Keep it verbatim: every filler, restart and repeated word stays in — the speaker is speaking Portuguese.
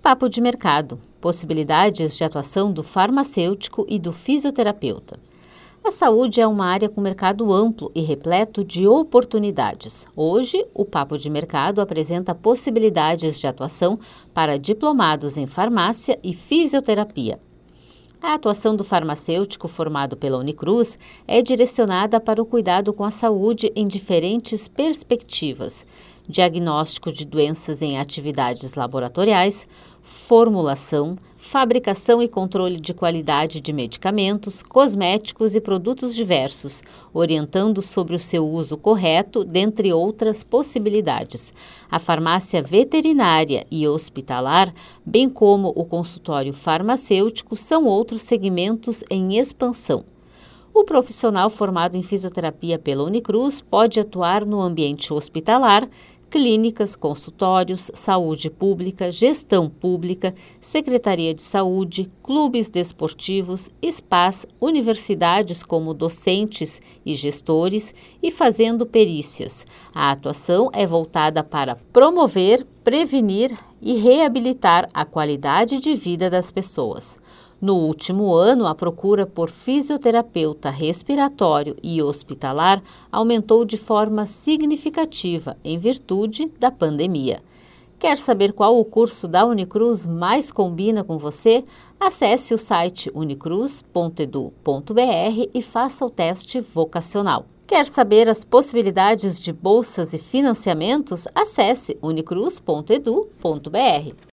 Papo de mercado: possibilidades de atuação do farmacêutico e do fisioterapeuta. A saúde é uma área com mercado amplo e repleto de oportunidades. Hoje, o Papo de Mercado apresenta possibilidades de atuação para diplomados em farmácia e fisioterapia. A atuação do farmacêutico formado pela Unicruz é direcionada para o cuidado com a saúde em diferentes perspectivas: diagnóstico de doenças em atividades laboratoriais, formulação, fabricação e controle de qualidade de medicamentos, cosméticos e produtos diversos, orientando sobre o seu uso correto, dentre outras possibilidades. A farmácia veterinária e hospitalar, bem como o consultório farmacêutico, são outros segmentos em expansão. O profissional formado em fisioterapia pela Unicruz pode atuar no ambiente hospitalar, clínicas, consultórios, saúde pública, gestão pública, secretaria de saúde, clubes desportivos, spas, universidades como docentes e gestores e fazendo perícias. A atuação é voltada para promover, prevenir e reabilitar a qualidade de vida das pessoas. No último ano, a procura por fisioterapeuta respiratório e hospitalar aumentou de forma significativa em virtude da pandemia. Quer saber qual o curso da Unicruz mais combina com você? Acesse o site unicruz ponto edu ponto br e faça o teste vocacional. Quer saber as possibilidades de bolsas e financiamentos? Acesse unicruz ponto edu ponto br.